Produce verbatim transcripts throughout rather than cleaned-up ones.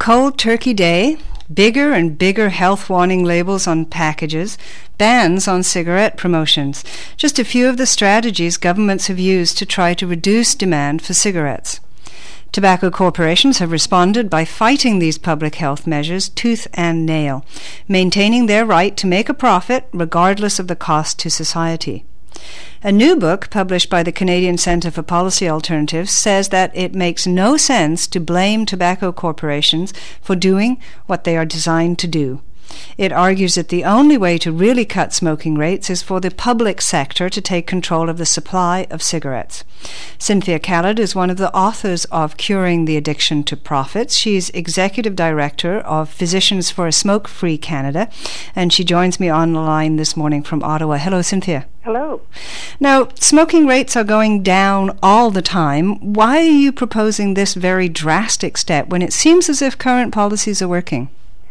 Cold Turkey Day, bigger and bigger health warning labels on packages, bans on cigarette promotions. Just a few of the strategies governments have used to try to reduce demand for cigarettes. Tobacco corporations have responded by fighting these public health measures tooth and nail, maintaining their right to make a profit regardless of the cost to society. A new book published by the Canadian Centre for Policy Alternatives says that it makes no sense to blame tobacco corporations for doing what they are designed to do. It argues that the only way to really cut smoking rates is for the public sector to take control of the supply of cigarettes. Cynthia Khalid is one of the authors of Curing the Addiction to Profits. She's Executive Director of Physicians for a Smoke-Free Canada, and she joins me on the line this morning from Ottawa. Hello, Cynthia. Hello. Now, smoking rates are going down all the time. Why are you proposing this very drastic step when it seems as if current policies are working?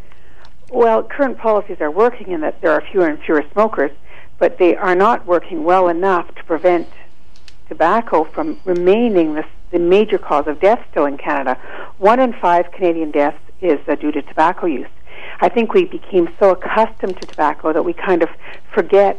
Well, current policies are working in that there are fewer and fewer smokers, but they are not working well enough to prevent tobacco from remaining the, the major cause of death still in Canada. One in five Canadian deaths is uh, due to tobacco use. I think we became so accustomed to tobacco that we kind of forget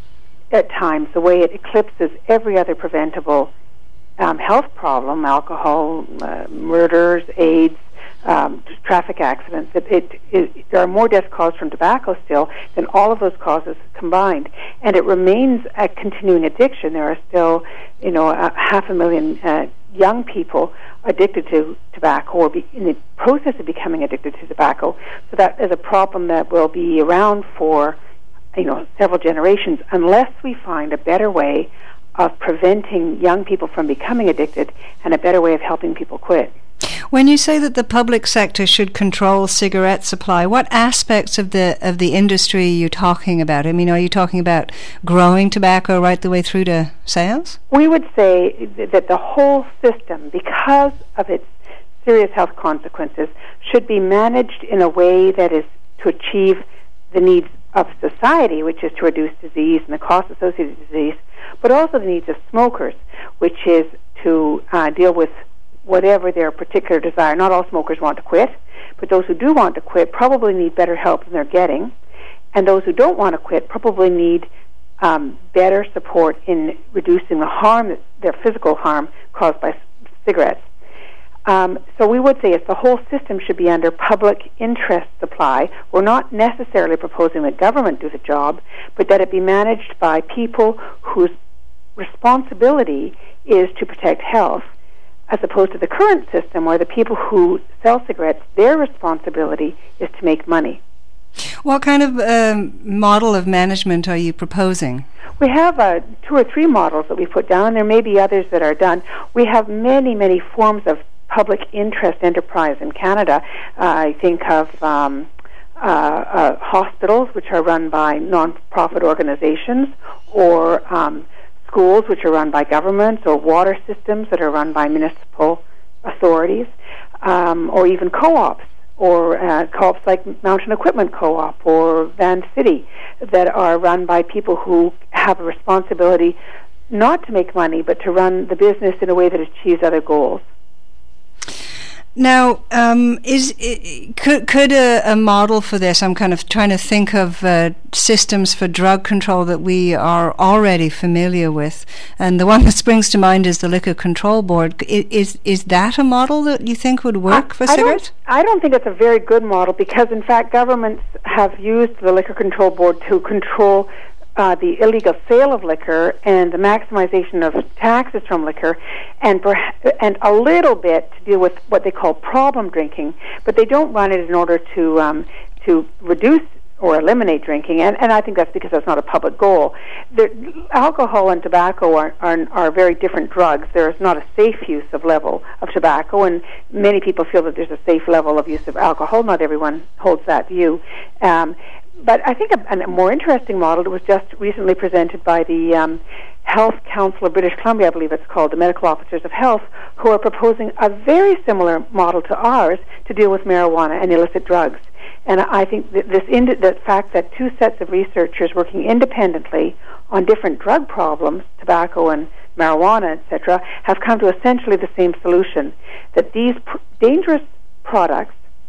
at times the way it eclipses every other preventable um, health problem, alcohol, uh, murders, AIDS, Um, traffic accidents. It, it, it, there are more deaths caused from tobacco still than all of those causes combined, and it remains a continuing addiction. There are still, you know, a half a million uh, young people addicted to tobacco or be in the process of becoming addicted to tobacco. So that is a problem that will be around for, you know, several generations unless we find a better way of preventing young people from becoming addicted and a better way of helping people quit. When you say that the public sector should control cigarette supply, what aspects of the of the industry are you talking about? I mean, are you talking about growing tobacco right the way through to sales? We would say that the whole system, because of its serious health consequences, should be managed in a way that is to achieve the needs of society, which is to reduce disease and the costs associated with disease, but also the needs of smokers, which is to uh, deal with whatever their particular desire. Not all smokers want to quit, but those who do want to quit probably need better help than they're getting, and those who don't want to quit probably need um, better support in reducing the harm, their physical harm caused by c- cigarettes. Um, so we would say if the whole system should be under public interest supply. We're not necessarily proposing that government do the job, but that it be managed by people whose responsibility is to protect health, as opposed to the current system where the people who sell cigarettes, their responsibility is to make money. What kind of um, model of management are you proposing? We have uh, two or three models that we put down, and there may be others that are done. We have many, many forms of public interest enterprise in Canada. Uh, I think of um, uh, uh, hospitals, which are run by non-profit organizations, or um, schools which are run by governments, or water systems that are run by municipal authorities, um, or even co-ops, or uh, co-ops like Mountain Equipment Co-op or Van City, that are run by people who have a responsibility not to make money, but to run the business in a way that achieves other goals. Now, um, is it, could could a, a model for this? I'm kind of trying to think of uh, systems for drug control that we are already familiar with, and the one that springs to mind is the Liquor Control Board. Is is that a model that you think would work I, for I cigarettes? Don't, I don't think it's a very good model because, in fact, governments have used the Liquor Control Board to control Uh, the illegal sale of liquor and the maximization of taxes from liquor, and perha- and a little bit to deal with what they call problem drinking, but they don't run it in order to um, to reduce or eliminate drinking, and, and I think that's because that's not a public goal. The, alcohol and tobacco are, are are very different drugs. There is not a safe use of level of tobacco, and many people feel that there's a safe level of use of alcohol. Not everyone holds that view. Um, But I think a, a more interesting model that was just recently presented by the um, Health Council of British Columbia, I believe it's called, the Medical Officers of Health, who are proposing a very similar model to ours to deal with marijuana and illicit drugs. And I think that this ind- the fact that two sets of researchers working independently on different drug problems, tobacco and marijuana, et cetera, have come to essentially the same solution, that these pr- dangerous products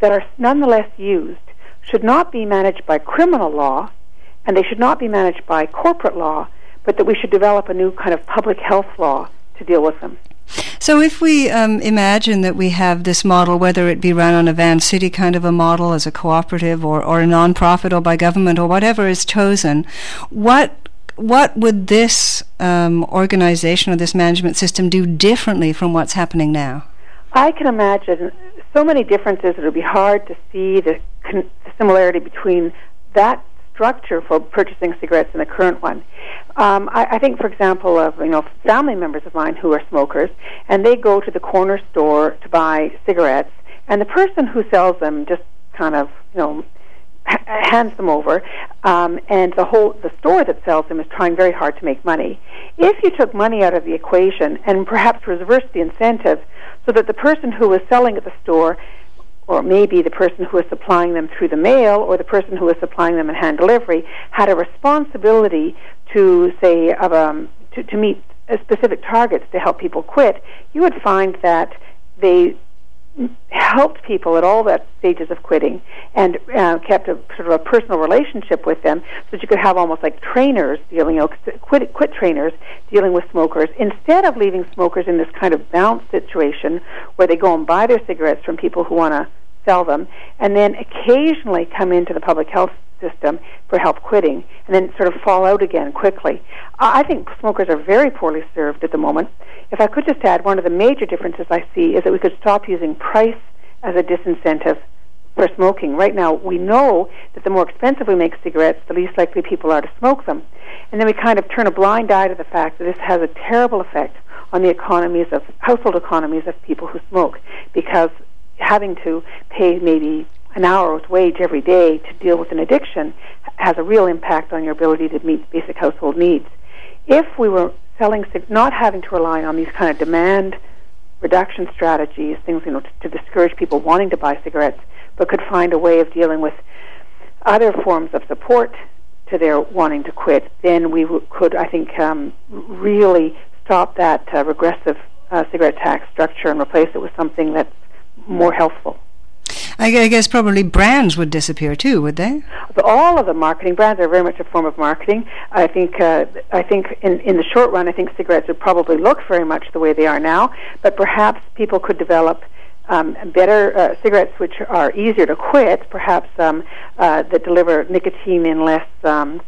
that are nonetheless used should not be managed by criminal law, and they should not be managed by corporate law, but that we should develop a new kind of public health law to deal with them. So if we um, imagine that we have this model, whether it be run on a Van City kind of a model as a cooperative or, or a non-profit or by government or whatever is chosen, what what would this um, organization or this management system do differently from what's happening now? I can imagine so many differences. It would be hard to see the, con- the similarity between that structure for purchasing cigarettes and the current one. Um, I, I think, for example, of you know family members of mine who are smokers, and they go to the corner store to buy cigarettes, and the person who sells them just kind of you know h- hands them over, um, and the whole the store that sells them is trying very hard to make money. If you took money out of the equation and perhaps reversed the incentive, so that the person who was selling at the store, or maybe the person who was supplying them through the mail, or the person who was supplying them in hand delivery, had a responsibility to, say, of, um, to, to meet uh, specific targets to help people quit, you would find that they helped people at all that stages of quitting and uh, kept a sort of a personal relationship with them, so that you could have almost like trainers dealing, you know, quit, quit trainers dealing with smokers, instead of leaving smokers in this kind of bounce situation where they go and buy their cigarettes from people who want to sell them, and then occasionally come into the public health system for help quitting, and then sort of fall out again quickly. I think smokers are very poorly served at the moment. If I could just add, one of the major differences I see is that we could stop using price as a disincentive for smoking. Right now, we know that the more expensive we make cigarettes, the least likely people are to smoke them. And then we kind of turn a blind eye to the fact that this has a terrible effect on the economies of, household economies of people who smoke, because having to pay maybe an hour's wage every day to deal with an addiction has a real impact on your ability to meet basic household needs. If we were selling, not having to rely on these kind of demand reduction strategies, things you know to, to discourage people wanting to buy cigarettes, but could find a way of dealing with other forms of support to their wanting to quit, then we w- could, I think, um, really stop that uh, regressive uh, cigarette tax structure and replace it with something that's more healthful. I guess probably brands would disappear too, would they? But all of the marketing brands are very much a form of marketing. I think uh, I think in, in the short run, I think cigarettes would probably look very much the way they are now, but perhaps people could develop um, better uh, cigarettes which are easier to quit, perhaps um, uh, that deliver nicotine in less um,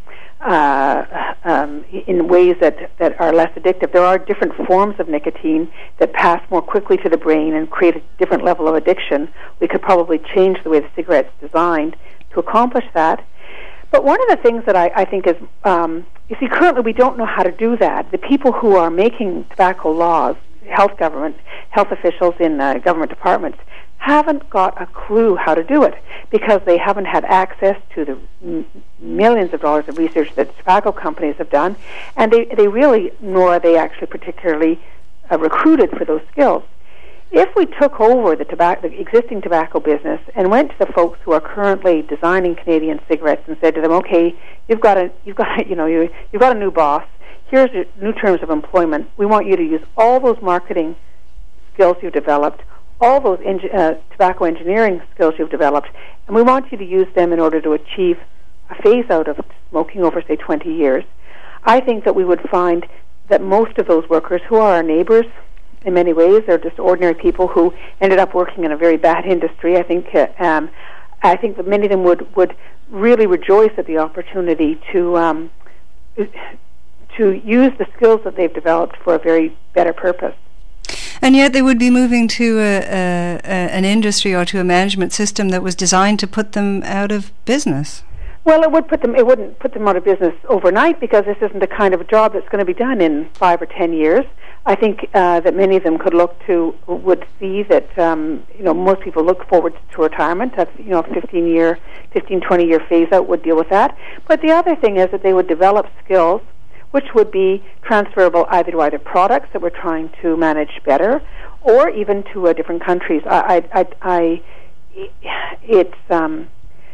uh, um, in ways that, that are less addictive. There are different forms of nicotine that pass more quickly to the brain and create a different level of addiction. We could probably change the way the cigarette's designed to accomplish that. But one of the things that I, I think is, um, you see, currently we don't know how to do that. The people who are making tobacco laws, health government, health officials in uh, government departments, haven't got a clue how to do it, because they haven't had access to the m- millions of dollars of research that tobacco companies have done, and they, they really, nor are they actually particularly uh, recruited for those skills. If we took over the, tobacco, the existing tobacco business and went to the folks who are currently designing Canadian cigarettes and said to them, "Okay, you've got a, you've got, you know, you, you've got a new boss. Here's your new terms of employment. We want you to use all those marketing skills you've developed, all those enge- uh, tobacco engineering skills you've developed, and we want you to use them in order to achieve a phase out of smoking over, say, twenty years. I think that we would find that most of those workers, who are our neighbors in many ways, they're just ordinary people who ended up working in a very bad industry. I think uh, um, I think that many of them would, would really rejoice at the opportunity to um, to use the skills that they've developed for a very better purpose. And yet they would be moving to a, a, a, an industry or to a management system that was designed to put them out of business. Well, it would put them. It wouldn't put them out of business overnight, because this isn't the kind of a job that's going to be done in five or ten years. I think uh, that many of them could look to, would see that um, you know most people look forward to retirement. That's you know fifteen year, fifteen, twenty year phase out would deal with that. But the other thing is that they would develop skills which would be transferable either to either products that we're trying to manage better, or even to uh, different countries. I, I, I, I it's. Um,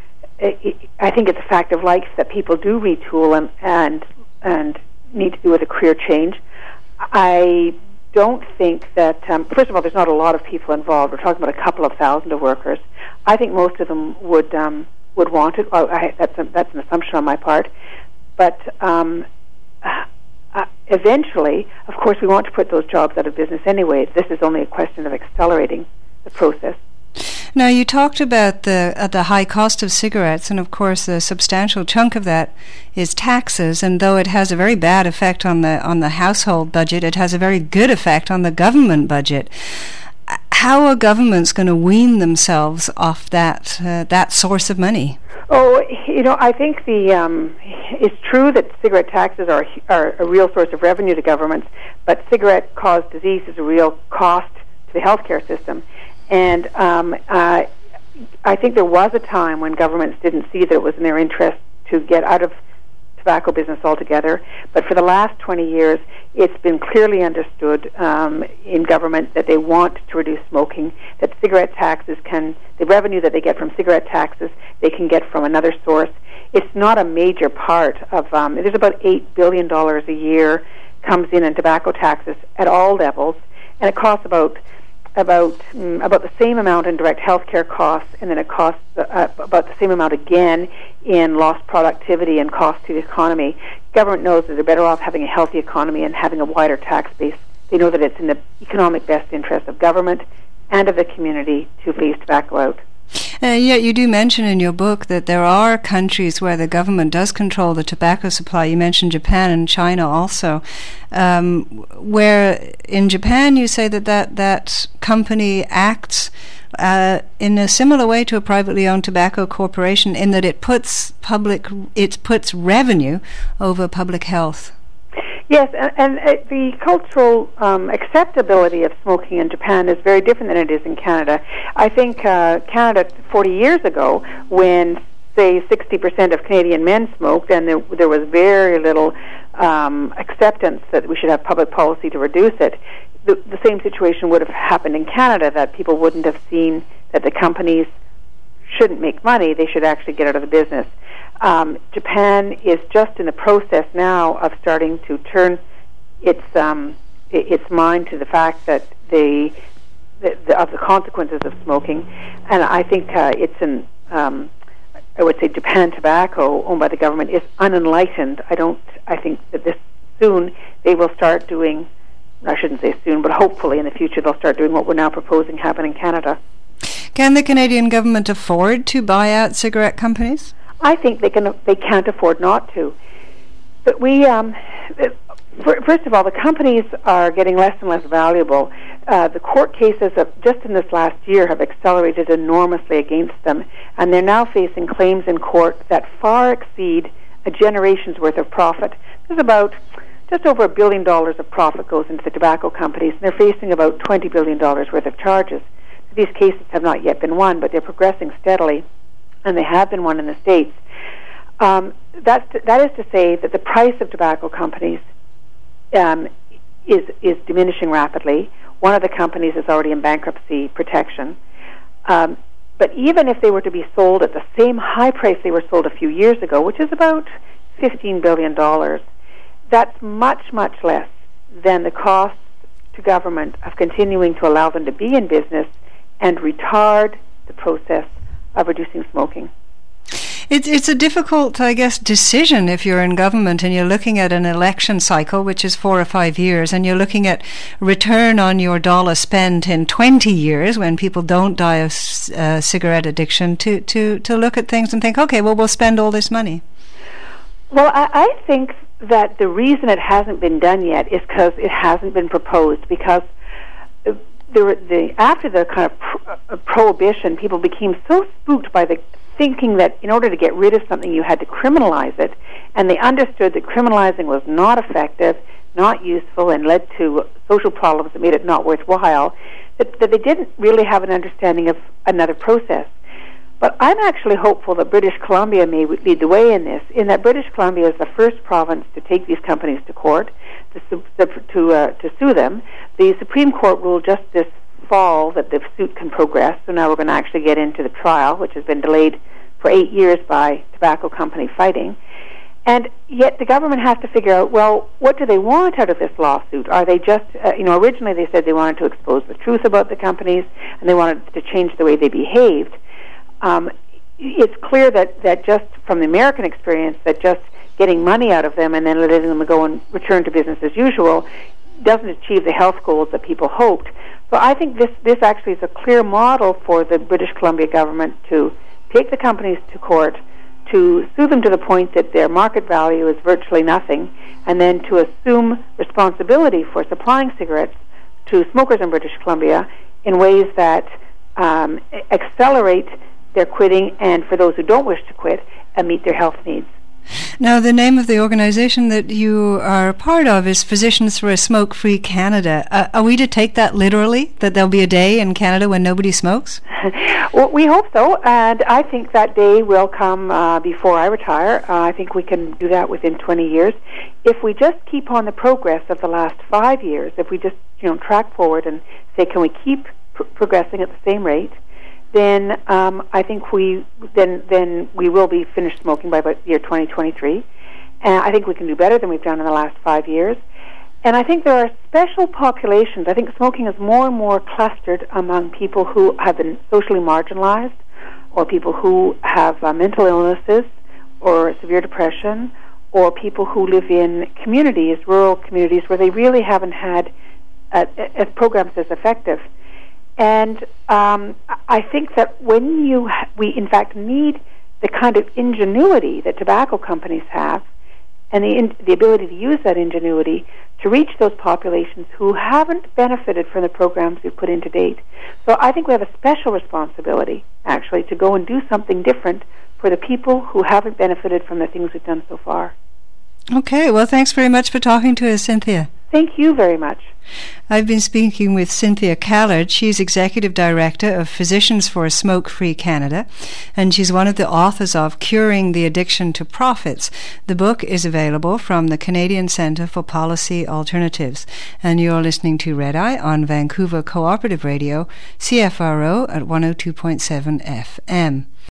I think it's a fact of life that people do retool and and and need to do with a career change. I don't think that, um, first of all, there's not a lot of people involved. We're talking about a couple of thousand of workers. I think most of them would um, would want it. Well, I, that's, a, that's an assumption on my part. But um, uh, eventually, of course, we want to put those jobs out of business anyway. This is only a question of accelerating the process. Now, you talked about the uh, the high cost of cigarettes, and of course a substantial chunk of that is taxes, and though it has a very bad effect on the on the household budget, it has a very good effect on the government budget. How are governments going to wean themselves off that uh, that source of money? Oh, you know, I think the um, it's true that cigarette taxes are are a real source of revenue to governments, but cigarette-caused disease is a real cost to the healthcare system. And um, uh, I think there was a time when governments didn't see that it was in their interest to get out of tobacco business altogether. But for the last twenty years, it's been clearly understood um, in government that they want to reduce smoking, that cigarette taxes can, the revenue that they get from cigarette taxes, they can get from another source. It's not a major part of, um, there's about eight billion dollars a year comes in in tobacco taxes at all levels, and it costs about about um, about the same amount in direct health care costs, and then it costs uh, about the same amount again in lost productivity and cost to the economy. Government knows that they're better off having a healthy economy and having a wider tax base. They know that it's in the economic best interest of government and of the community to phase tobacco out. Uh, yet you do mention in your book that there are countries where the government does control the tobacco supply. You mentioned Japan and China also, um, where in Japan you say that that, that company acts uh, in a similar way to a privately owned tobacco corporation in that it puts public, it puts revenue over public health. Yes, and, and uh, the cultural um, acceptability of smoking in Japan is very different than it is in Canada. I think uh, Canada forty years ago, when, say, sixty percent of Canadian men smoked, and there, there was very little um, acceptance that we should have public policy to reduce it, the, the same situation would have happened in Canada, that people wouldn't have seen that the companies shouldn't make money, they should actually get out of the business. Um, Japan is just in the process now of starting to turn its um, its mind to the fact that the, the, the of the consequences of smoking, and I think uh, it's an um, I would say Japan Tobacco, owned by the government, is unenlightened. I don't. I think that this soon they will start doing. I shouldn't say soon, but hopefully in the future they'll start doing what we're now proposing happen in Canada. Can the Canadian government afford to buy out cigarette companies? I think they can. They can't afford not to. But we, um, first of all, the companies are getting less and less valuable. Uh, the court cases of just in this last year have accelerated enormously against them, and they're now facing claims in court that far exceed a generation's worth of profit. There's about just over a billion dollars of profit goes into the tobacco companies, and they're facing about twenty billion dollars worth of charges. These cases have not yet been won, but they're progressing steadily, and they have been won in the States. Um, that's to, that is to say that the price of tobacco companies um, is is diminishing rapidly. One of the companies is already in bankruptcy protection. Um, but even if they were to be sold at the same high price they were sold a few years ago, which is about fifteen billion dollars, that's much, much less than the cost to government of continuing to allow them to be in business and retard the process of reducing smoking. It's it's a difficult, I guess, decision if you're in government and you're looking at an election cycle, which is four or five years, and you're looking at return on your dollar spent in twenty years when people don't die of uh, cigarette addiction, to, to, to look at things and think, okay, well, we'll spend all this money. Well, I, I think that the reason it hasn't been done yet is because it hasn't been proposed, because the, the after the kind of pro- uh, prohibition, people became so spooked by the thinking that in order to get rid of something you had to criminalize it, and they understood that criminalizing was not effective, not useful, and led to social problems that made it not worthwhile, that, that they didn't really have an understanding of another process. But I'm actually hopeful that British Columbia may lead the way in this, in that British Columbia is the first province to take these companies to court, to, to, uh, to sue them. The Supreme Court ruled just this fall that the suit can progress, so now we're going to actually get into the trial, which has been delayed for eight years by tobacco company fighting. And yet the government has to figure out, well, what do they want out of this lawsuit? Are they just, uh, you know, originally they said they wanted to expose the truth about the companies and they wanted to change the way they behaved. Um, it's clear that, that just from the American experience, that just getting money out of them and then letting them go and return to business as usual doesn't achieve the health goals that people hoped. So I think this, this actually is a clear model for the British Columbia government to take the companies to court, to sue them to the point that their market value is virtually nothing, and then to assume responsibility for supplying cigarettes to smokers in British Columbia in ways that um, accelerate their quitting, and for those who don't wish to quit, uh, meet their health needs. Now, the name of the organization that you are a part of is Physicians for a Smoke-Free Canada. Uh, are we to take that literally, that there'll be a day in Canada when nobody smokes? Well, we hope so, and I think that day will come uh, before I retire. Uh, I think we can do that within twenty years. If we just keep on the progress of the last five years, if we just, you know, track forward and say, can we keep pr- progressing at the same rate, then um, I think we then then we will be finished smoking by about the year twenty twenty-three. And I think we can do better than we've done in the last five years. And I think there are special populations. I think smoking is more and more clustered among people who have been socially marginalized, or people who have uh, mental illnesses, or severe depression, or people who live in communities, rural communities, where they really haven't had uh, uh, programs as effective. And um, I think that when you, ha- we in fact need the kind of ingenuity that tobacco companies have, and the in- the ability to use that ingenuity to reach those populations who haven't benefited from the programs we've put in to date. So I think we have a special responsibility, actually, to go and do something different for the people who haven't benefited from the things we've done so far. Okay, well, thanks very much for talking to us, Cynthia. Thank you very much. I've been speaking with Cynthia Callard. She's Executive Director of Physicians for a Smoke-Free Canada, and she's one of the authors of Curing the Addiction to Profits. The book is available from the Canadian Centre for Policy Alternatives, and you're listening to Red Eye on Vancouver Cooperative Radio, C F R O at one oh two point seven F M.